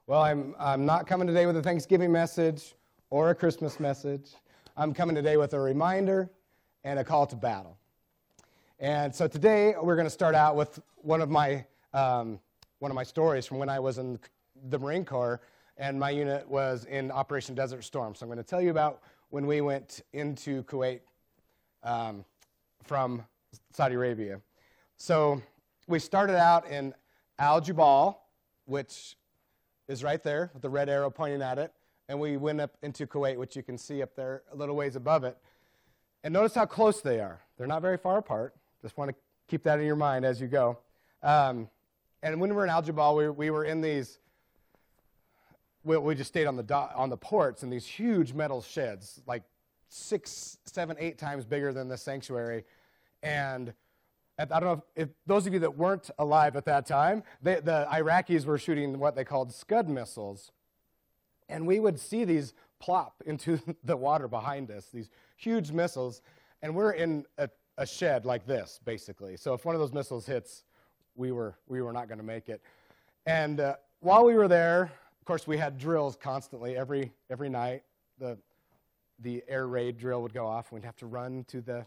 Well, I'm not coming today with a Thanksgiving message or a Christmas message. I'm coming today with a reminder and a call to battle. And so today we're going to start out with one of my stories from when I was in the Marine Corps and my unit was in Operation Desert Storm. So I'm going to tell you about when we went into Kuwait from Saudi Arabia. So we started out in Al Jubal, which is right there with the red arrow pointing at it, and we went up into Kuwait, which you can see up there a little ways above it. And notice how close they are. They're not very far apart. Just want to keep that in your mind as you go. And when we were in Al Jubal, we were in these. We just stayed on the ports in these huge metal sheds, like 6, 7, 8 times bigger than the sanctuary. And I don't know if those of you that weren't alive at that time, the Iraqis were shooting what they called Scud missiles. And we would see these plop into the water behind us, these huge missiles. And we're in a shed like this, basically. So if one of those missiles hits, we were not going to make it. And while we were there, of course, we had drills constantly every night. The air raid drill would go off. We'd have to run to the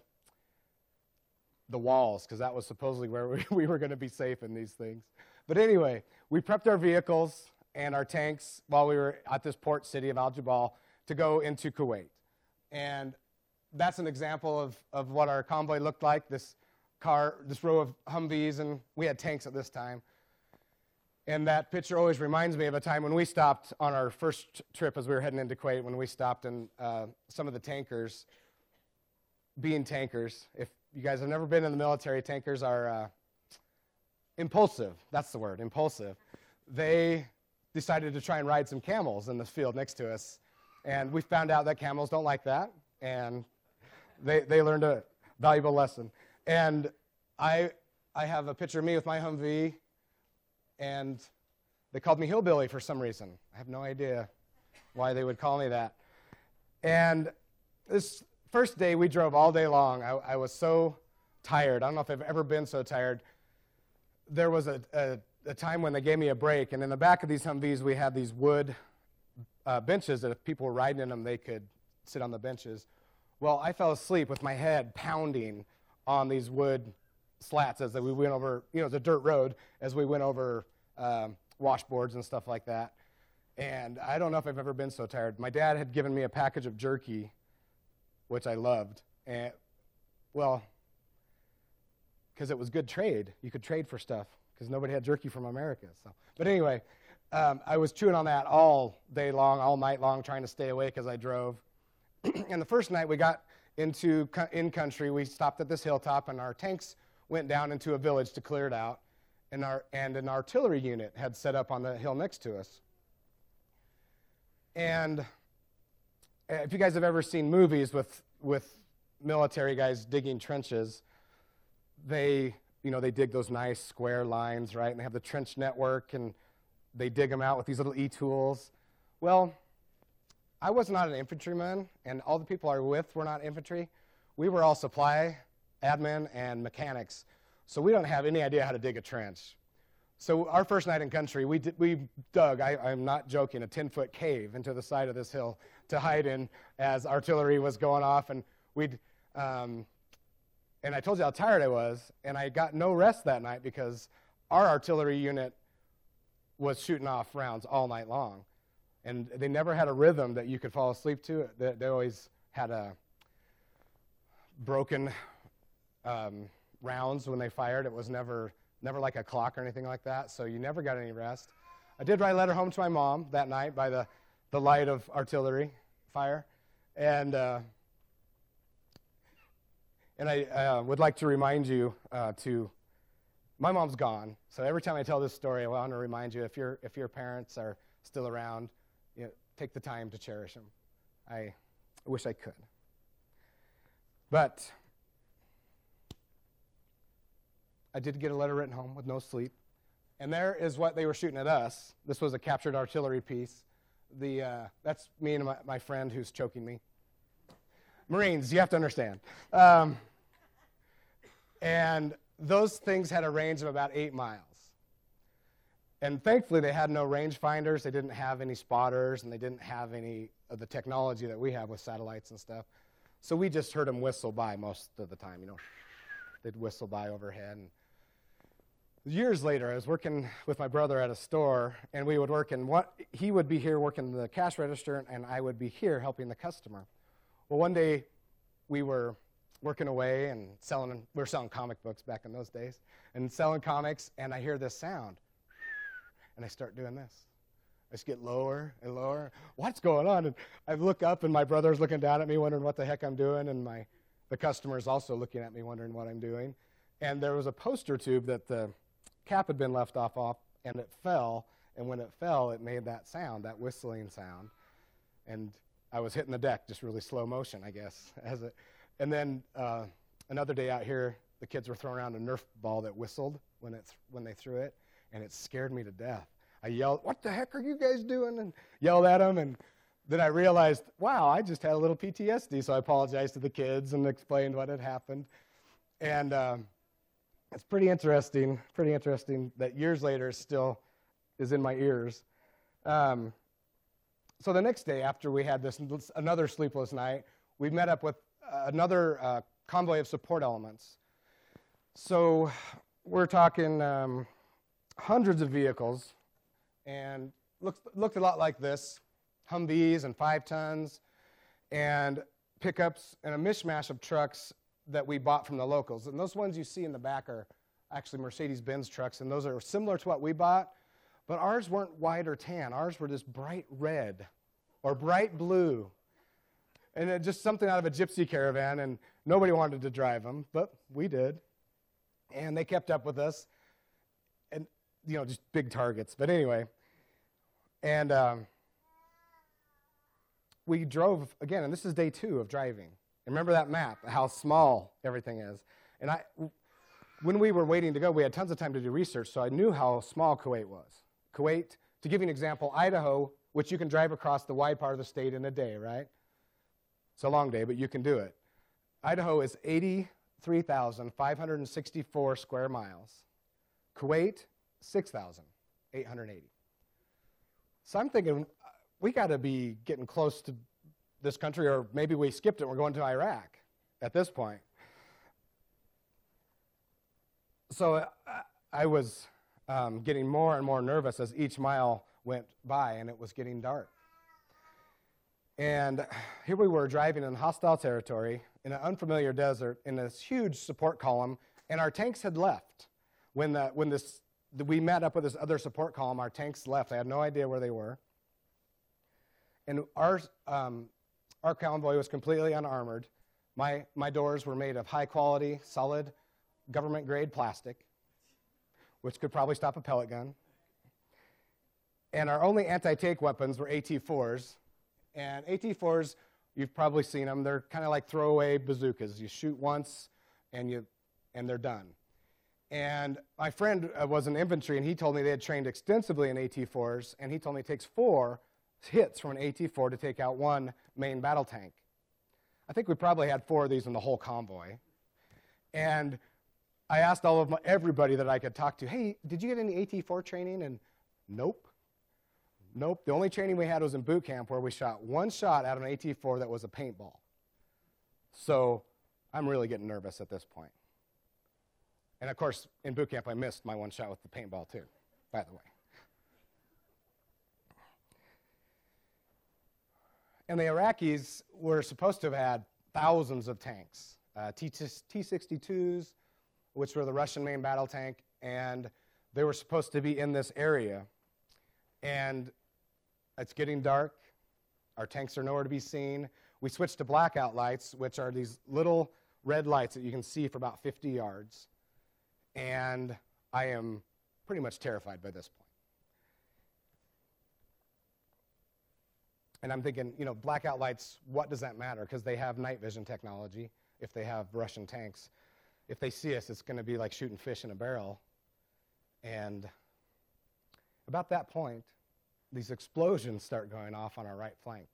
walls, because that was supposedly where we were going to be safe in these things. But anyway, we prepped our vehicles and our tanks while we were at this port city of Al Jubal to go into Kuwait. And that's an example of what our convoy looked like, this row of Humvees, and we had tanks at this time. And that picture always reminds me of a time when we stopped on our first trip as we were heading into Kuwait, when we stopped in some of the tankers, being tankers. If you guys have never been in the military, tankers are impulsive. That's the word, impulsive. They decided to try and ride some camels in the field next to us. And we found out that camels don't like that. And they learned a valuable lesson. And I have a picture of me with my Humvee, and they called me Hillbilly for some reason. I have no idea why they would call me that. And this first day, we drove all day long. I was so tired. I don't know if I've ever been so tired. There was a time when they gave me a break, and in the back of these Humvees, we had these wood benches that if people were riding in them, they could sit on the benches. Well, I fell asleep with my head pounding on these wood slats as we went over, it's a dirt road, as we went over washboards and stuff like that. And I don't know if I've ever been so tired. My dad had given me a package of jerky, which I loved. And, well, because it was good trade. You could trade for stuff because nobody had jerky from America. But anyway, I was chewing on that all day long, all night long, trying to stay awake as I drove. And the first night we got into in-country, we stopped at this hilltop, and our tanks went down into a village to clear it out, and an artillery unit had set up on the hill next to us. And if you guys have ever seen movies with military guys digging trenches, they dig those nice square lines, right? And they have the trench network, and they dig them out with these little e-tools. Well, I was not an infantryman, and all the people I were with were not infantry. We were all supply, admin, and mechanics, so we don't have any idea how to dig a trench. So our first night in country, we dug, I'm not joking, a 10-foot cave into the side of this hill to hide in as artillery was going off, and and I told you how tired I was, and I got no rest that night because our artillery unit was shooting off rounds all night long, and they never had a rhythm that you could fall asleep to. They always had a broken rounds when they fired. It was never like a clock or anything like that, so you never got any rest. I did write a letter home to my mom that night by the light of artillery fire, and I would like to remind you my mom's gone, so every time I tell this story, I want to remind you, if your parents are still around, take the time to cherish them. I wish I could. But I did get a letter written home with no sleep. And there is what they were shooting at us. This was a captured artillery piece. That's me and my friend who's choking me. Marines, you have to understand. And those things had a range of about 8 miles. And thankfully, they had no rangefinders. They didn't have any spotters, and they didn't have any of the technology that we have with satellites and stuff. So we just heard them whistle by most of the time. They'd whistle by overhead. And years later, I was working with my brother at a store, and we would work in he would be here working the cash register, and I would be here helping the customer. Well, one day we were working away and we were selling comic books back in those days, and selling comics, and I hear this sound, and I start doing this. I just get lower and lower. What's going on? And I look up, and my brother's looking down at me, wondering what the heck I'm doing, and the customer's also looking at me, wondering what I'm doing. And there was a poster tube that the cap had been left off, and it fell, and when it fell, it made that sound, that whistling sound. And I was hitting the deck, just really slow motion, I guess. And then another day out here, the kids were throwing around a Nerf ball that whistled when they threw it, and it scared me to death. I yelled, "What the heck are you guys doing?" and yelled at them, and then I realized, wow, I just had a little PTSD, so I apologized to the kids and explained what had happened. And it's pretty interesting that years later still is in my ears. So the next day, after we had another sleepless night, we met up with another convoy of support elements. So we're talking hundreds of vehicles, and looked a lot like this: Humvees and 5 tons, and pickups, and a mishmash of trucks that we bought from the locals. And those ones you see in the back are actually Mercedes-Benz trucks, and those are similar to what we bought, but ours weren't white or tan. Ours were just bright red or bright blue. And just something out of a gypsy caravan, and nobody wanted to drive them, but we did. And they kept up with us, and, just big targets. But anyway, and we drove again, and this is day 2 of driving. Remember that map, how small everything is. And when we were waiting to go, we had tons of time to do research, so I knew how small Kuwait was. Kuwait, to give you an example, Idaho, which you can drive across the wide part of the state in a day, right? It's a long day, but you can do it. Idaho is 83,564 square miles. Kuwait, 6,880. So I'm thinking, we got to be getting close to this country, or maybe we skipped it and we're going to Iraq at this point. So I was getting more and more nervous as each mile went by, and it was getting dark. And here we were driving in hostile territory in an unfamiliar desert in this huge support column, and our tanks had left. When we met up with this other support column, our tanks left. I had no idea where they were. And our convoy was completely unarmored. My doors were made of high-quality, solid, government-grade plastic, which could probably stop a pellet gun. And our only anti-tank weapons were AT-4s. And AT-4s, you've probably seen them. They're kind of like throwaway bazookas. You shoot once, and they're done. And my friend was in infantry, and he told me they had trained extensively in AT-4s, and he told me it takes 4 hits from an AT-4 to take out one main battle tank. I think we probably had 4 of these in the whole convoy. And I asked everybody that I could talk to, hey, did you get any AT-4 training? And nope. The only training we had was in boot camp, where we shot one shot out of an AT-4 that was a paintball. So I'm really getting nervous at this point. And of course, in boot camp, I missed my one shot with the paintball too, by the way. And the Iraqis were supposed to have had thousands of tanks, T-62s, which were the Russian main battle tank, and they were supposed to be in this area. And it's getting dark. Our tanks are nowhere to be seen. We switched to blackout lights, which are these little red lights that you can see for about 50 yards. And I am pretty much terrified by this point. And I'm thinking, blackout lights, what does that matter? Because they have night vision technology if they have Russian tanks. If they see us, it's going to be like shooting fish in a barrel. And about that point, these explosions start going off on our right flank.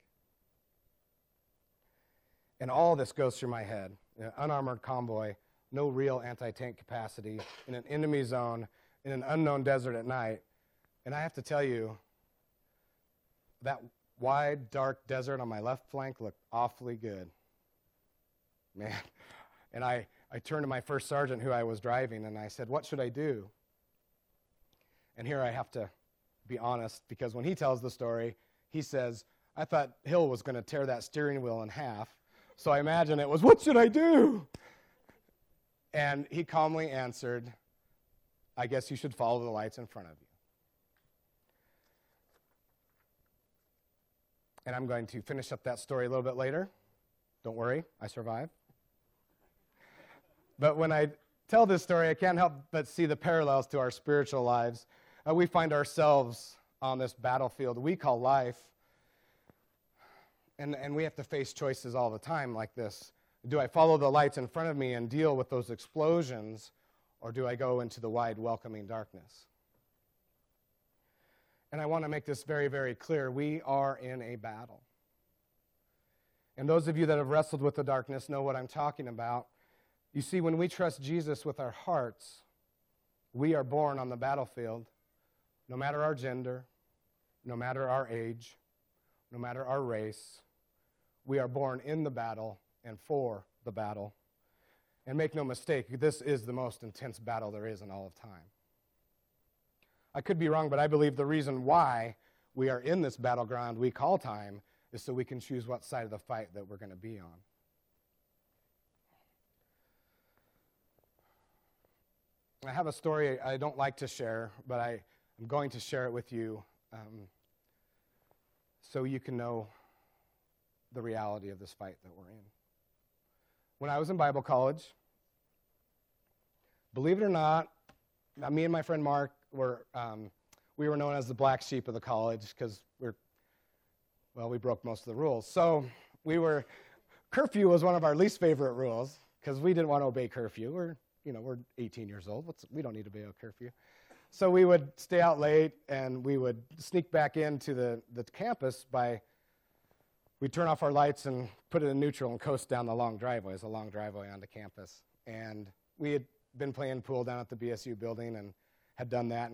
And all this goes through my head. An unarmored convoy, no real anti-tank capacity, in an enemy zone, in an unknown desert at night. And I have to tell you, that wide, dark desert on my left flank looked awfully good. Man. And I turned to my first sergeant who I was driving, and I said, what should I do? And here I have to be honest, because when he tells the story, he says, I thought Hill was going to tear that steering wheel in half, so I imagine it was, what should I do? And he calmly answered, I guess you should follow the lights in front of you. And I'm going to finish up that story a little bit later. Don't worry, I survived. But when I tell this story, I can't help but see the parallels to our spiritual lives. We find ourselves on this battlefield we call life, and we have to face choices all the time like this. Do I follow the lights in front of me and deal with those explosions, or do I go into the wide, welcoming darkness? And I want to make this very, very clear. We are in a battle. And those of you that have wrestled with the darkness know what I'm talking about. You see, when we trust Jesus with our hearts, we are born on the battlefield, no matter our gender, no matter our age, no matter our race. We are born in the battle and for the battle. And make no mistake, this is the most intense battle there is in all of time. I could be wrong, but I believe the reason why we are in this battleground we call time is so we can choose what side of the fight that we're going to be on. I have a story I don't like to share, but I'm going to share it with you so you can know the reality of this fight that we're in. When I was in Bible college, believe it or not, me and my friend Mark we were known as the black sheep of the college because we broke most of the rules. So curfew was one of our least favorite rules because we didn't want to obey curfew. We're 18 years old. We don't need to obey a curfew. So we would stay out late, and we would sneak back into the campus we'd turn off our lights and put it in neutral and coast down the long driveway. It's a long driveway onto campus. And we had been playing pool down at the BSU building and had done that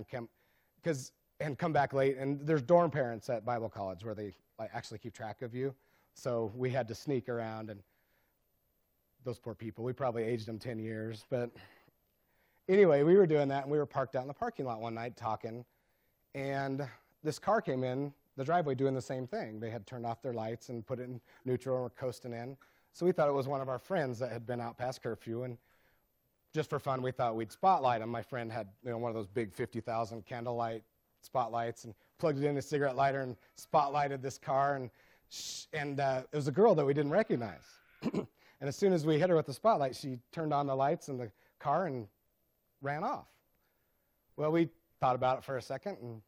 and come back late. And there's dorm parents at Bible college where they actually keep track of you. So we had to sneak around, and those poor people, we probably aged them 10 years. But anyway, we were doing that, and we were parked out in the parking lot one night talking, and this car came in the driveway doing the same thing. They had turned off their lights and put it in neutral and were coasting in. So we thought it was one of our friends that had been out past curfew, and just for fun, we thought we'd spotlight him. My friend had one of those big 50,000 candlelight spotlights and plugged it in a cigarette lighter and spotlighted this car, and it was a girl that we didn't recognize. And as soon as we hit her with the spotlight, she turned on the lights in the car and ran off. Well, we thought about it for a second, and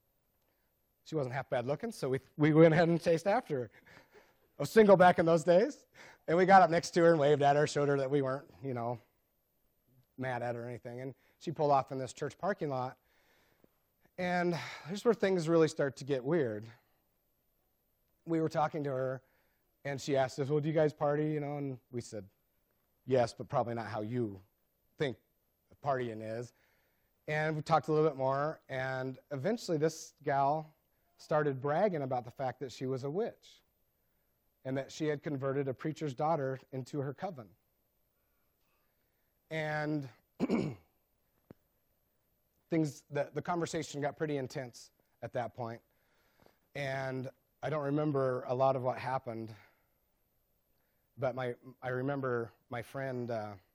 she wasn't half bad looking, so we went ahead and chased after her. I was single back in those days, and we got up next to her and waved at her, showed her that we weren't, mad at her or anything. And she pulled off in this church parking lot, and here's where things really start to get weird. We were talking to her, and she asked us, well, do you guys party, And we said, yes, but probably not how you think partying is. And we talked a little bit more, and eventually this gal started bragging about the fact that she was a witch and that she had converted a preacher's daughter into her coven. And the conversation got pretty intense at that point. And I don't remember a lot of what happened, but I remember my friend,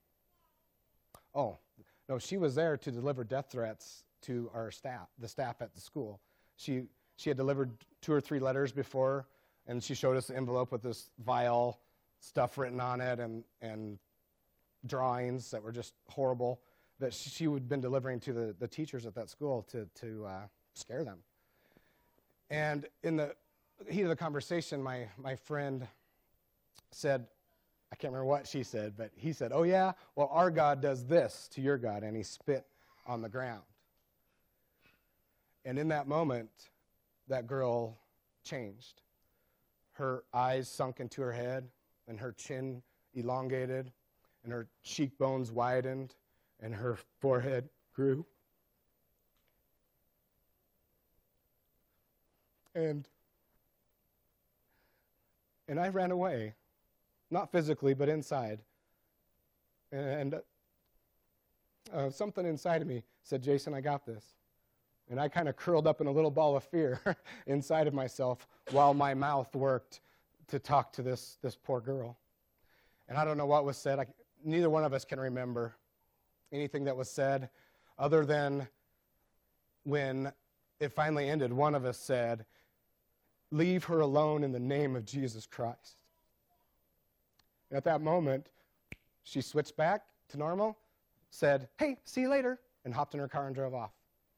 she was there to deliver death threats to our staff, the staff at the school. She had delivered 2 or 3 letters before, and she showed us the envelope with this vile stuff written on it and drawings that were just horrible that she had been delivering to the teachers at that school to scare them. And in the heat of the conversation, my friend said, I can't remember what she said, but he said, oh yeah, well our God does this to your God, and he spit on the ground. And in that moment, that girl changed. Her eyes sunk into her head, and her chin elongated, and her cheekbones widened, and her forehead grew. And I ran away, not physically, but inside. And something inside of me said, Jason, I got this. And I kind of curled up in a little ball of fear inside of myself while my mouth worked to talk to this poor girl. And I don't know what was said. Neither one of us can remember anything that was said other than when it finally ended, one of us said, leave her alone in the name of Jesus Christ. And at that moment, she switched back to normal, said, hey, see you later, and hopped in her car and drove off.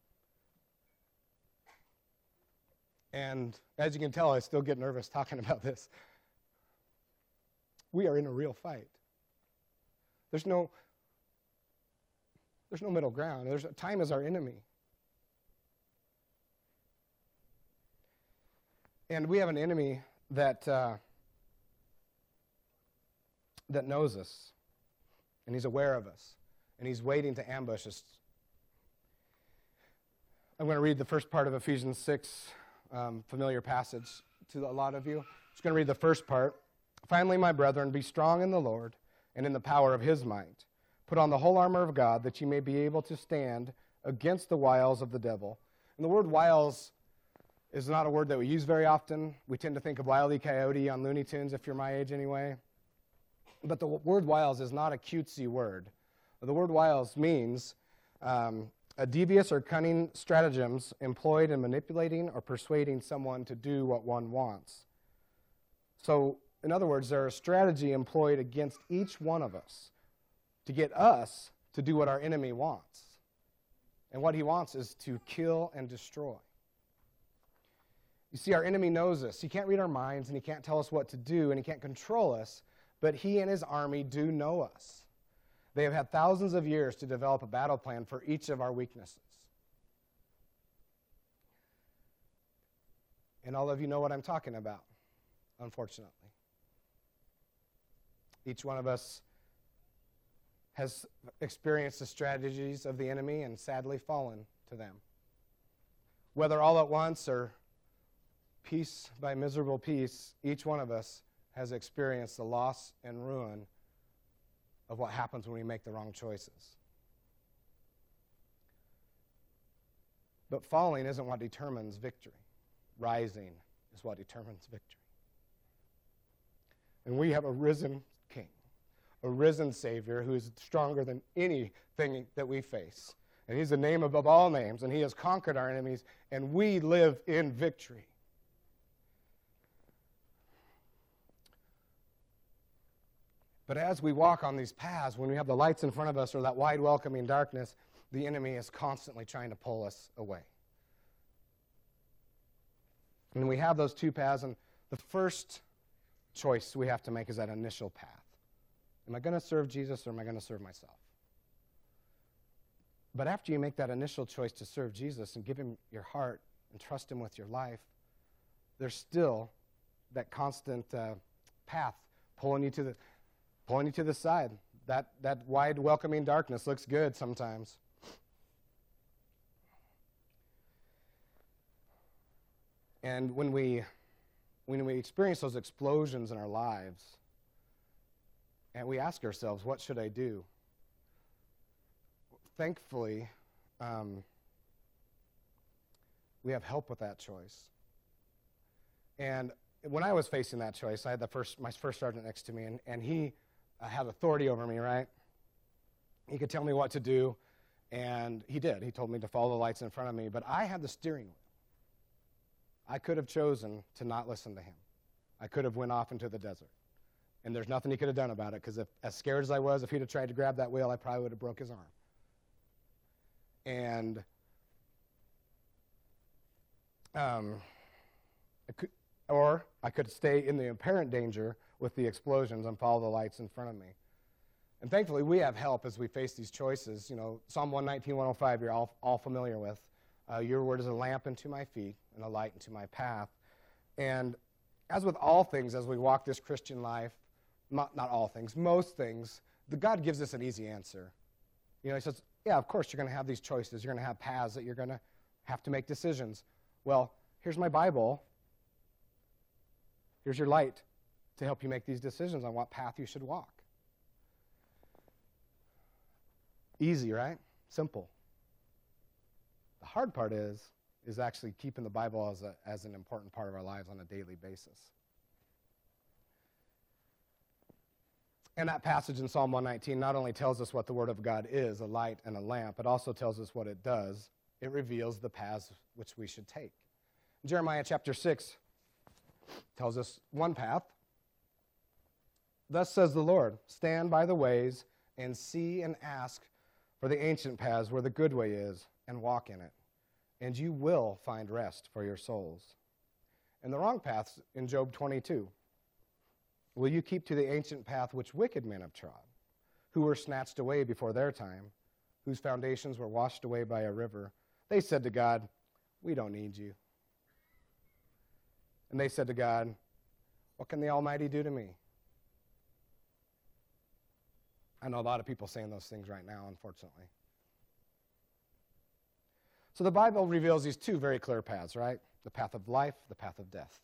And as you can tell, I still get nervous talking about this. We are in a real fight. There's no middle ground. Time is our enemy. And we have an enemy that knows us, and he's aware of us, and he's waiting to ambush us. I'm going to read the first part of Ephesians 6, familiar passage to a lot of you. I'm just going to read the first part. Finally, my brethren, be strong in the Lord and in the power of his might. Put on the whole armor of God that you may be able to stand against the wiles of the devil. And the word wiles is not a word that we use very often. We tend to think of Wile E. Coyote on Looney Tunes, if you're my age anyway. But the word wiles is not a cutesy word. The word wiles means a devious or cunning stratagems employed in manipulating or persuading someone to do what one wants. So, in other words, there is a strategy employed against each one of us to get us to do what our enemy wants. And what he wants is to kill and destroy. You see, our enemy knows us. He can't read our minds, and he can't tell us what to do, and he can't control us, but he and his army do know us. They have had thousands of years to develop a battle plan for each of our weaknesses. And all of you know what I'm talking about, unfortunately. Each one of us has experienced the strategies of the enemy and sadly fallen to them. Whether all at once or piece by miserable piece, each one of us has experienced the loss and ruin of what happens when we make the wrong choices. But falling isn't what determines victory. Rising is what determines victory. And we have a risen King, a risen Savior who is stronger than anything that we face. And he's the name above all names, and he has conquered our enemies, and we live in victory. But as we walk on these paths, when we have the lights in front of us or that wide welcoming darkness, the enemy is constantly trying to pull us away. And we have those two paths, and the first choice we have to make is that initial path. Am I going to serve Jesus or am I going to serve myself? But after you make that initial choice to serve Jesus and give him your heart and trust him with your life, there's still that constant path pulling you to the side. That wide welcoming darkness looks good sometimes. And when we experience those explosions in our lives, and we ask ourselves, what should I do? Thankfully, we have help with that choice. And when I was facing that choice, I had my first sergeant next to me, and he had authority over me, right? He could tell me what to do, and he did. He told me to follow the lights in front of me, but I had the steering wheel. I could have chosen to not listen to him. I could have went off into the desert, and there's nothing he could have done about it, because as scared as I was, if he'd have tried to grab that wheel, I probably would have broke his arm. And I could stay in the apparent danger with the explosions and follow the lights in front of me. And thankfully, we have help as we face these choices. You know, Psalm 119, 105, you're all familiar with. Your word is a lamp unto my feet and a light unto my path. And as with all things, as we walk this Christian life, not all things, most things, God gives us an easy answer. You know, he says, yeah, of course you're going to have these choices. You're going to have paths that you're going to have to make decisions. Well, here's my Bible, Here's your light to help you make these decisions on what path you should walk. Easy, right? Simple. The hard part is actually keeping the Bible as an important part of our lives on a daily basis. And that passage in Psalm 119 not only tells us what the Word of God is, a light and a lamp, it also tells us what it does. It reveals the paths which we should take. Jeremiah chapter 6 tells us one path. Thus says the Lord, stand by the ways and see and ask for the ancient paths where the good way is, and walk in it, and you will find rest for your souls. And the wrong paths in Job 22. Will you keep to the ancient path which wicked men have trod, who were snatched away before their time, whose foundations were washed away by a river? They said to God, we don't need you. And they said to God, what can the Almighty do to me? I know a lot of people saying those things right now, unfortunately. So the Bible reveals these two very clear paths, right? The path of life, the path of death.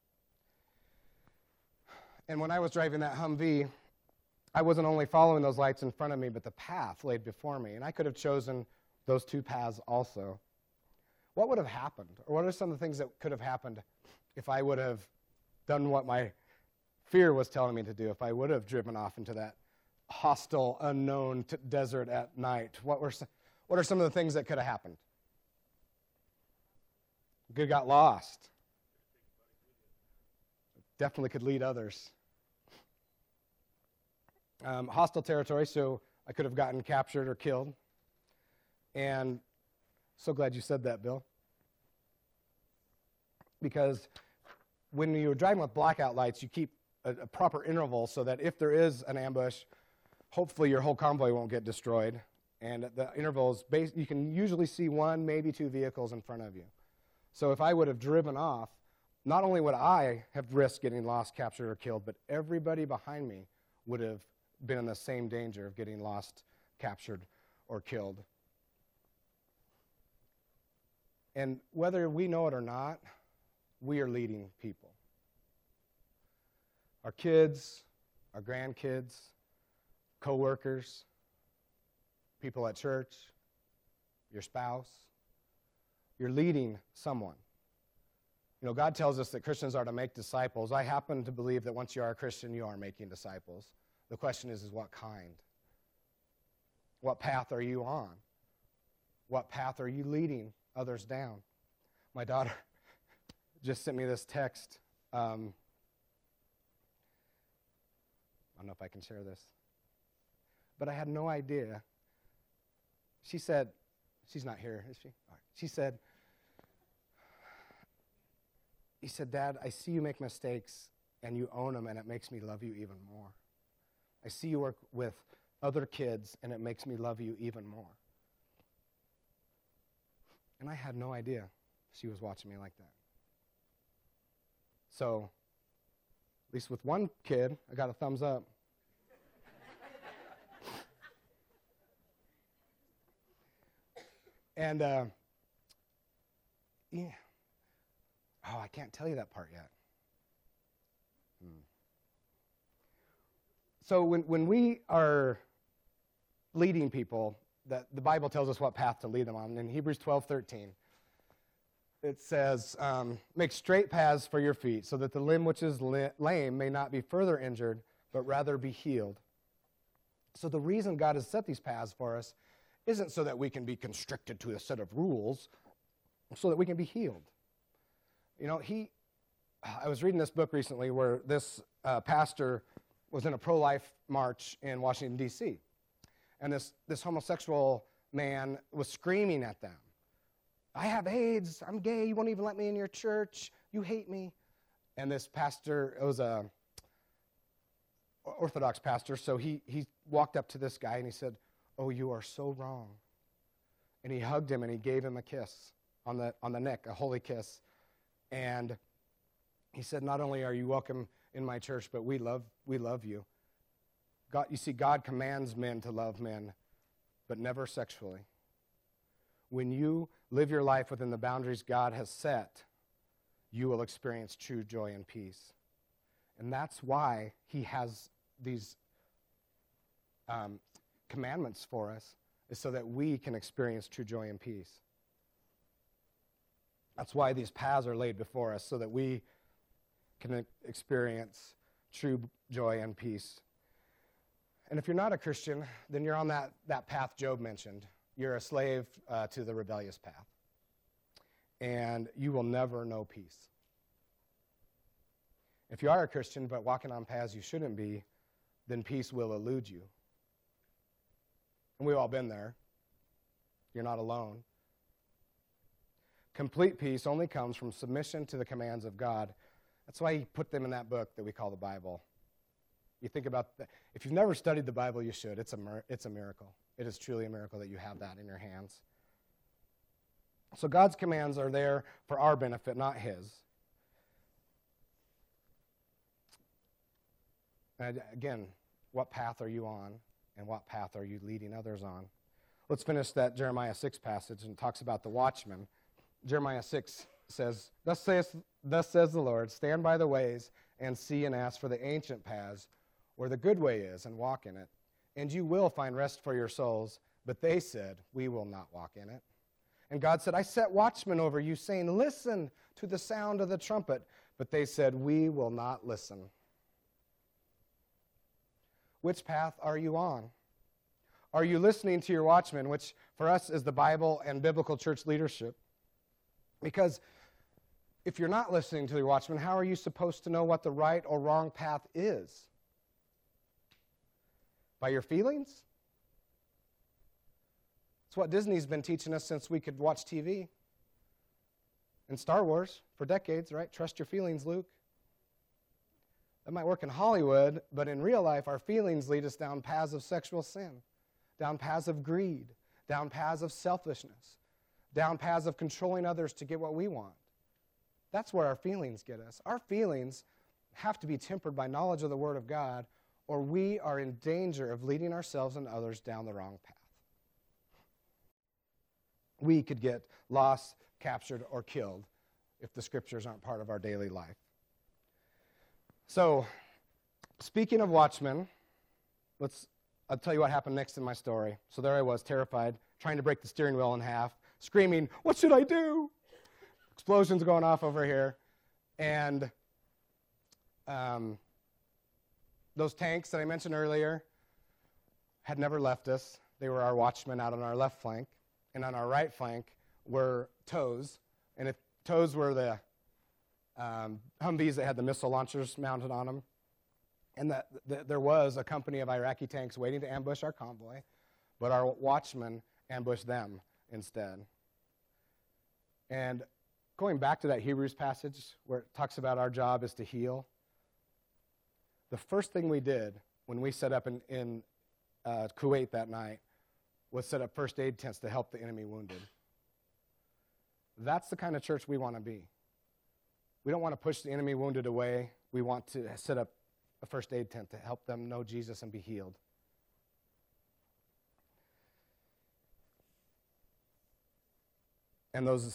And when I was driving that Humvee, I wasn't only following those lights in front of me, but the path laid before me. And I could have chosen those two paths also. What would have happened? Or what are some of the things that could have happened if I would have done what my fear was telling me to do, if I would have driven off into that hostile, unknown desert at night? What are some of the things that could have happened? Could have got lost. Definitely could lead others. Hostile territory, so I could have gotten captured or killed. And so glad you said that, Bill. Because when you're driving with blackout lights, you keep a proper interval so that if there is an ambush, hopefully your whole convoy won't get destroyed. And the intervals, you can usually see one, maybe two vehicles in front of you. So if I would have driven off, not only would I have risked getting lost, captured, or killed, but everybody behind me would have been in the same danger of getting lost, captured, or killed. And whether we know it or not, we are leading people. Our kids, our grandkids, co-workers, people at church, your spouse. You're leading someone. You know, God tells us that Christians are to make disciples. I happen to believe that once you are a Christian, you are making disciples. The question is what kind? What path are you on? What path are you leading others down? My daughter just sent me this text. I don't know if I can share this. But I had no idea. She said, she's not here, is she? All right. She said, he said, Dad, I see you make mistakes and you own them, and it makes me love you even more. I see you work with other kids and it makes me love you even more. And I had no idea she was watching me like that. So, at least with one kid, I got a thumbs up. And, yeah. Oh, I can't tell you that part yet. So when we are leading people, that the Bible tells us what path to lead them on. In Hebrews 12:13, it says, make straight paths for your feet, so that the limb which is lame may not be further injured, but rather be healed. So the reason God has set these paths for us isn't so that we can be constricted to a set of rules, so that we can be healed. You know, I was reading this book recently where this pastor was in a pro-life march in Washington, D.C., and this homosexual man was screaming at them, I have AIDS, I'm gay, you won't even let me in your church, you hate me. And this pastor, it was a Orthodox pastor, so he walked up to this guy and he said, oh, you are so wrong. And he hugged him and he gave him a kiss on the neck, a holy kiss. And he said, not only are you welcome in my church, but we love you. God, you see, God commands men to love men, but never sexually. When you live your life within the boundaries God has set, you will experience true joy and peace. And that's why he has these commandments for us, is so that we can experience true joy and peace. That's why these paths are laid before us, so that we can experience true joy and peace. And if you're not a Christian, then you're on that path Job mentioned. You're a slave to the rebellious path. And you will never know peace. If you are a Christian but walking on paths you shouldn't be, then peace will elude you. And we've all been there. You're not alone. Complete peace only comes from submission to the commands of God. That's why he put them in that book that we call the Bible. You think about that. If you've never studied the Bible, you should. It's a miracle. It is truly a miracle that you have that in your hands. So God's commands are there for our benefit, not his. And again, what path are you on, and what path are you leading others on? Let's finish that Jeremiah 6 passage, and talks about the watchman. Jeremiah 6 says, Thus says the Lord, stand by the ways and see and ask for the ancient paths, where the good way is, and walk in it. And you will find rest for your souls. But they said, we will not walk in it. And God said, I set watchmen over you, saying, listen to the sound of the trumpet. But they said, we will not listen. Which path are you on? Are you listening to your watchman, which for us is the Bible and biblical church leadership? Because if you're not listening to your watchman, how are you supposed to know what the right or wrong path is? By your feelings? It's what Disney's been teaching us since we could watch TV. And Star Wars for decades, right? Trust your feelings, Luke. That might work in Hollywood, but in real life, our feelings lead us down paths of sexual sin, down paths of greed, down paths of selfishness, down paths of controlling others to get what we want. That's where our feelings get us. Our feelings have to be tempered by knowledge of the Word of God, or we are in danger of leading ourselves and others down the wrong path. We could get lost, captured, or killed if the Scriptures aren't part of our daily life. So, speaking of watchmen, I'll tell you what happened next in my story. So there I was, terrified, trying to break the steering wheel in half, screaming, what should I do? Explosions going off over here. And those tanks that I mentioned earlier had never left us. They were our watchmen out on our left flank. And on our right flank were TOWs. And if TOWs were the Humvees that had the missile launchers mounted on them. And there was a company of Iraqi tanks waiting to ambush our convoy, but our watchmen ambushed them instead. And going back to that Hebrews passage where it talks about our job is to heal, the first thing we did when we set up in Kuwait that night was set up first aid tents to help the enemy wounded. That's the kind of church we want to be. We don't want to push the enemy wounded away. We want to set up a first aid tent to help them know Jesus and be healed. And the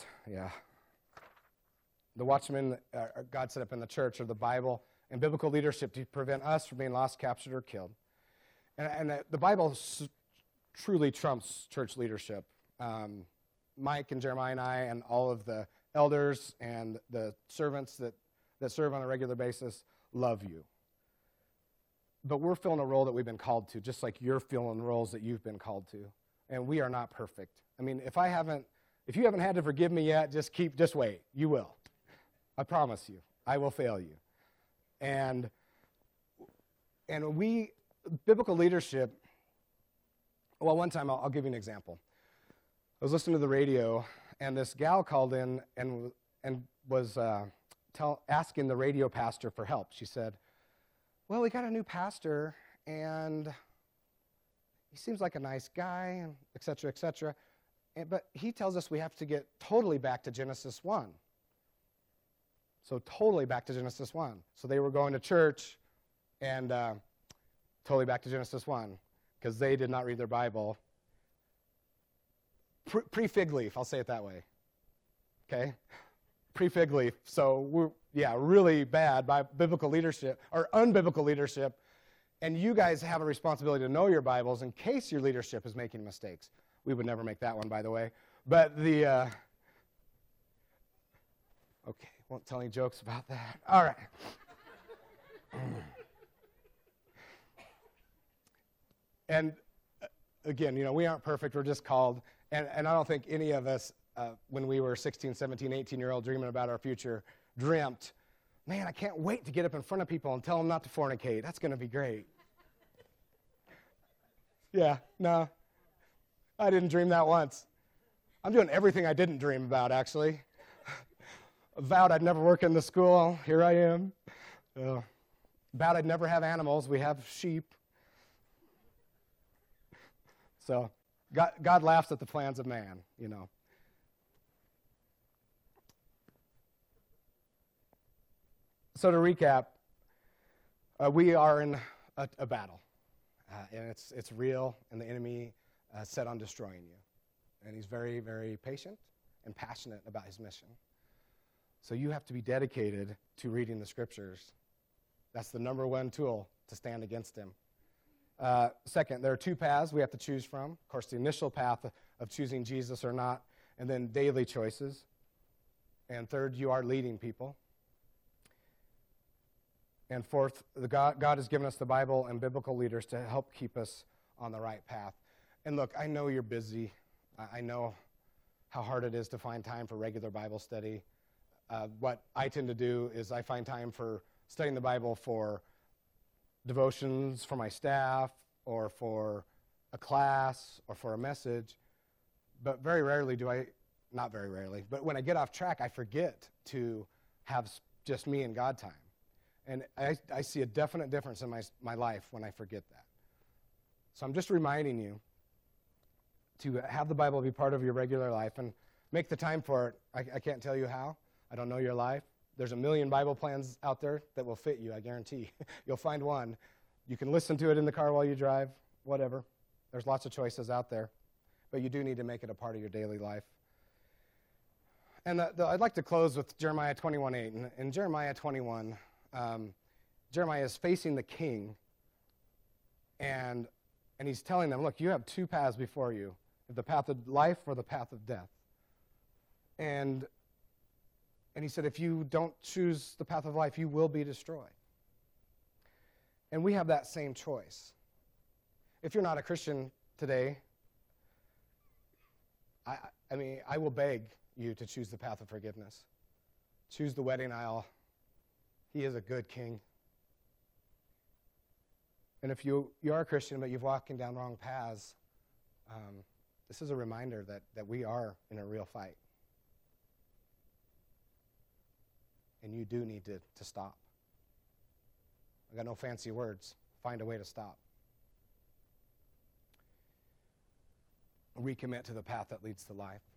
watchmen God set up in the church are the Bible and biblical leadership to prevent us from being lost, captured, or killed. And the Bible truly trumps church leadership. Mike and Jeremiah and I and all of the elders and the servants that serve on a regular basis love you. But we're filling a role that we've been called to, just like you're filling roles that you've been called to. And we are not perfect. I mean, if you haven't had to forgive me yet, just wait. You will. I promise you. I will fail you. And biblical leadership, well, one time, I'll give you an example. I was listening to the radio, and this gal called in and was asking the radio pastor for help. She said, well, we got a new pastor, and he seems like a nice guy, and et cetera, et cetera. But he tells us we have to get totally back to Genesis 1. So totally back to Genesis 1. So they were going to church and totally back to Genesis 1 because they did not read their Bible. Pre-fig leaf, I'll say it that way. Okay? pre-fig leaf. So we're, really bad by biblical leadership or unbiblical leadership. And you guys have a responsibility to know your Bibles in case your leadership is making mistakes. We would never make that one, by the way. But okay, won't tell any jokes about that. All right. And again, we aren't perfect. We're just called. And I don't think any of us, when we were 16, 17, 18-year-old dreaming about our future, dreamt, man, I can't wait to get up in front of people and tell them not to fornicate. That's going to be great. Yeah, no, I didn't dream that once. I'm doing everything I didn't dream about, actually. I vowed I'd never work in the school. Here I am. Vowed I'd never have animals. We have sheep. So God laughs at the plans of man, So to recap, we are in a battle, and it's real, and the enemy is set on destroying you. And he's very, very patient and passionate about his mission. So you have to be dedicated to reading the Scriptures. That's the number one tool to stand against him. Second, there are two paths we have to choose from. Of course, the initial path of choosing Jesus or not, and then daily choices. And third, you are leading people. And fourth, God has given us the Bible and biblical leaders to help keep us on the right path. And look, I know you're busy. I know how hard it is to find time for regular Bible study. What I tend to do is I find time for studying the Bible for devotions for my staff or for a class or for a message. But very rarely not very rarely, but when I get off track, I forget to have just me and God time. And I see a definite difference in my life when I forget that. So I'm just reminding you to have the Bible be part of your regular life and make the time for it. I can't tell you how. I don't know your life. There's a million Bible plans out there that will fit you, I guarantee. You'll find one. You can listen to it in the car while you drive, whatever. There's lots of choices out there. But you do need to make it a part of your daily life. And I'd like to close with Jeremiah 21:8. In Jeremiah 21, Jeremiah is facing the king, and he's telling them, look, you have two paths before you, the path of life or the path of death. And he said, if you don't choose the path of life, you will be destroyed. And we have that same choice. If you're not a Christian today, I will beg you to choose the path of forgiveness. Choose the wedding aisle. He is a good king. And if you are a Christian, but you've walking down wrong paths, this is a reminder that we are in a real fight. And you do need to stop. I got no fancy words. Find a way to stop. Recommit to the path that leads to life.